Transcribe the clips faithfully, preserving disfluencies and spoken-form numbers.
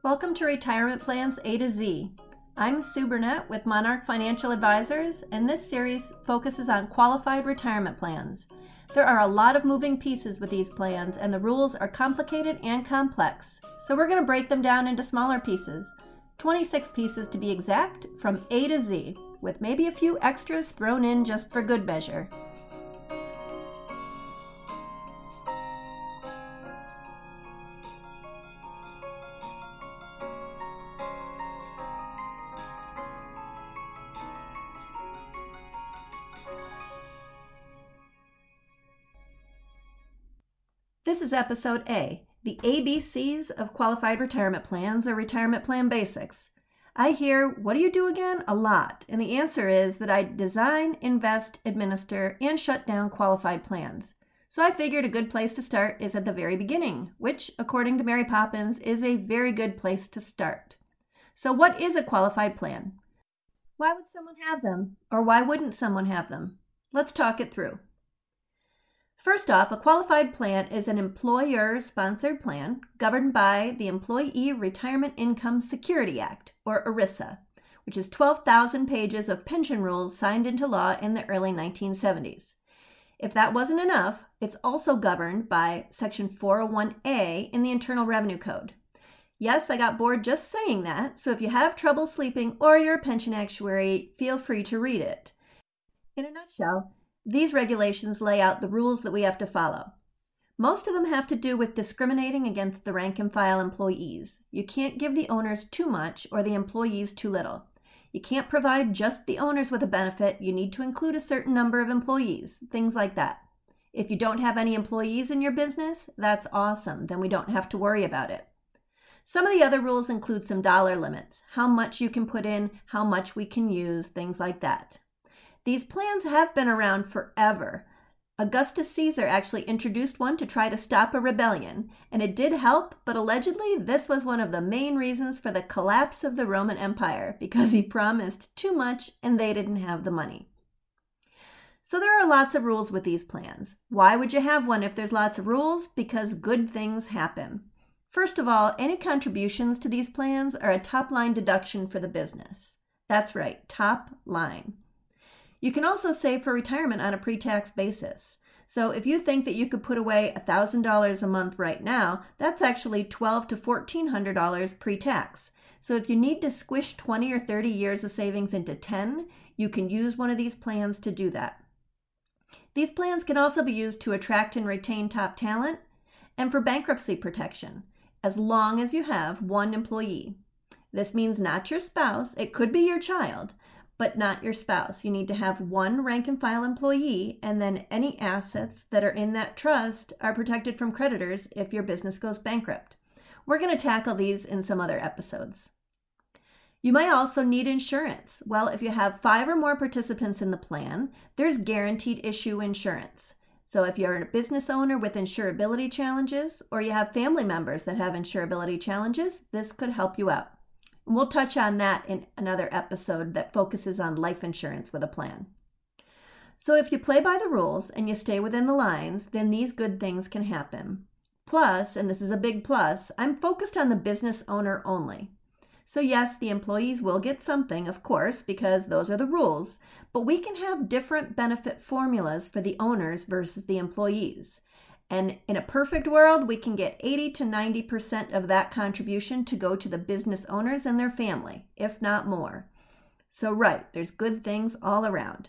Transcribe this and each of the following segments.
Welcome to Retirement Plans A to Z. I'm Sue Burnett with Monarch Financial Advisors, and this series focuses on qualified retirement plans. There are a lot of moving pieces with these plans, and the rules are complicated and complex, so we're going to break them down into smaller pieces, twenty-six pieces to be exact, from A to Z, with maybe a few extras thrown in just for good measure. This is episode A, the A B Cs of qualified retirement plans or retirement plan basics. I hear, what do you do again? A lot. And the answer is that I design, invest, administer, and shut down qualified plans. So I figured a good place to start is at the very beginning, which, according to Mary Poppins, is a very good place to start. So what is a qualified plan? Why would someone have them? Or why wouldn't someone have them? Let's talk it through. First off, a qualified plan is an employer-sponsored plan governed by the Employee Retirement Income Security Act, or ERISA, which is twelve thousand pages of pension rules signed into law in the early nineteen seventies. If that wasn't enough, it's also governed by Section four oh one A in the Internal Revenue Code. Yes, I got bored just saying that, so if you have trouble sleeping or you're a pension actuary, feel free to read it. In a nutshell, these regulations lay out the rules that we have to follow. Most of them have to do with discriminating against the rank-and-file employees. You can't give the owners too much or the employees too little. You can't provide just the owners with a benefit. You need to include a certain number of employees, things like that. If you don't have any employees in your business, that's awesome. Then we don't have to worry about it. Some of the other rules include some dollar limits, how much you can put in, how much we can use, things like that. These plans have been around forever. Augustus Caesar actually introduced one to try to stop a rebellion, and it did help, but allegedly this was one of the main reasons for the collapse of the Roman Empire, because he promised too much and they didn't have the money. So there are lots of rules with these plans. Why would you have one if there's lots of rules? Because good things happen. First of all, any contributions to these plans are a top-line deduction for the business. That's right, top line. You can also save for retirement on a pre-tax basis. So if you think that you could put away one thousand dollars a month right now, that's actually twelve hundred to fourteen hundred dollars pre-tax. So if you need to squish twenty or thirty years of savings into ten, you can use one of these plans to do that. These plans can also be used to attract and retain top talent and for bankruptcy protection, as long as you have one employee. This means not your spouse, it could be your child, but not your spouse. You need to have one rank-and-file employee, and then any assets that are in that trust are protected from creditors if your business goes bankrupt. We're going to tackle these in some other episodes. You might also need insurance. Well, if you have five or more participants in the plan, there's guaranteed issue insurance. So if you're a business owner with insurability challenges, or you have family members that have insurability challenges, this could help you out. And we'll touch on that in another episode that focuses on life insurance with a plan. So if you play by the rules and you stay within the lines, then these good things can happen. Plus, and this is a big plus, I'm focused on the business owner only. So yes, the employees will get something, of course, because those are the rules, but we can have different benefit formulas for the owners versus the employees. And in a perfect world, we can get eighty to ninety percent of that contribution to go to the business owners and their family, if not more. So right, there's good things all around.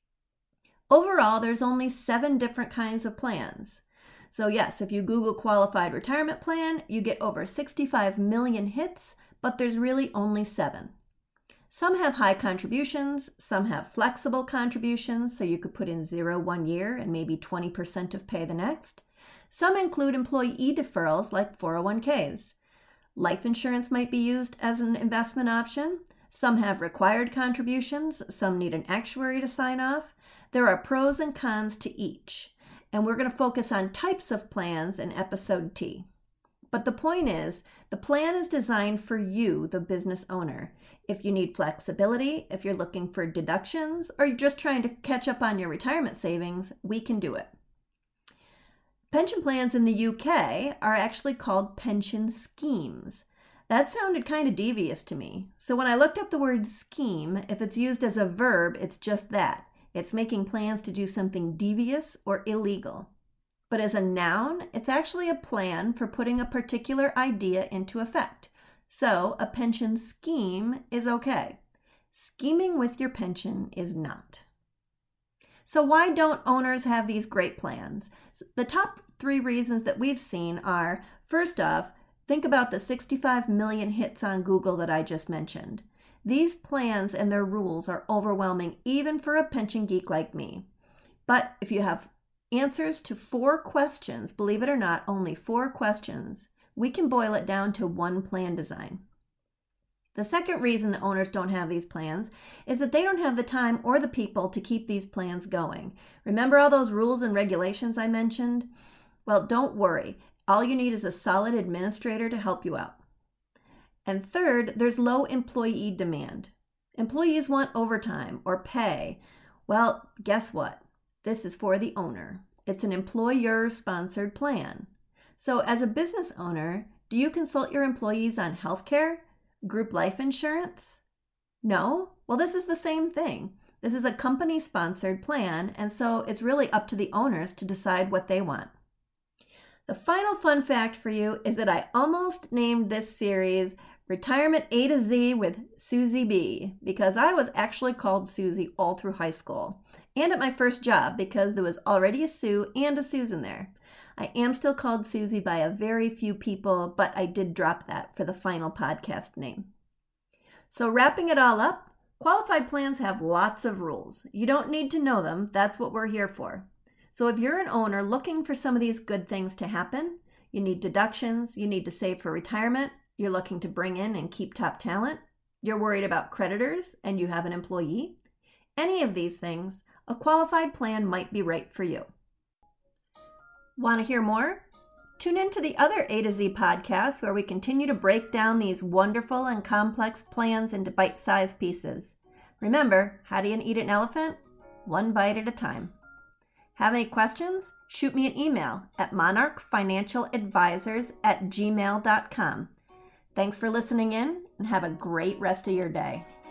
Overall, there's only seven different kinds of plans. So yes, if you Google qualified retirement plan, you get over sixty-five million hits, but there's really only seven. Some have high contributions, some have flexible contributions, so you could put in zero one year and maybe twenty percent of pay the next. Some include employee deferrals like four oh one k's. Life insurance might be used as an investment option. Some have required contributions. Some need an actuary to sign off. There are pros and cons to each. And we're going to focus on types of plans in episode T. But the point is, the plan is designed for you, the business owner. If you need flexibility, if you're looking for deductions, or you're just trying to catch up on your retirement savings, we can do it. Pension plans in the U K are actually called pension schemes. That sounded kind of devious to me. So when I looked up the word scheme, if it's used as a verb, it's just that. It's making plans to do something devious or illegal. But as a noun, it's actually a plan for putting a particular idea into effect. So a pension scheme is okay. Scheming with your pension is not. So why don't owners have these great plans? The top three reasons that we've seen are, first off, think about the sixty-five million hits on Google that I just mentioned. These plans and their rules are overwhelming even for a pension geek like me. But if you have answers to four questions, believe it or not, only four questions, we can boil it down to one plan design. The second reason that owners don't have these plans is that they don't have the time or the people to keep these plans going. Remember all those rules and regulations I mentioned? Well, don't worry. All you need is a solid administrator to help you out. And third, there's low employee demand. Employees want overtime or pay. Well, guess what? This is for the owner. It's an employer-sponsored plan. So as a business owner, do you consult your employees on healthcare? Group life insurance? No? Well, this is the same thing. This is a company-sponsored plan, and so it's really up to the owners to decide what they want. The final fun fact for you is that I almost named this series Retirement A to Z with Susie B, because I was actually called Susie all through high school and at my first job because there was already a Sue and a Susan there. I am still called Susie by a very few people, but I did drop that for the final podcast name. So wrapping it all up, qualified plans have lots of rules. You don't need to know them. That's what we're here for. So if you're an owner looking for some of these good things to happen, you need deductions, you need to save for retirement, you're looking to bring in and keep top talent, you're worried about creditors, and you have an employee, any of these things, a qualified plan might be right for you. Want to hear more? Tune in to the other A to Z podcasts where we continue to break down these wonderful and complex plans into bite-sized pieces. Remember, how do you eat an elephant? One bite at a time. Have any questions? Shoot me an email at monarch financial advisors at gmail dot com. Thanks for listening in and have a great rest of your day.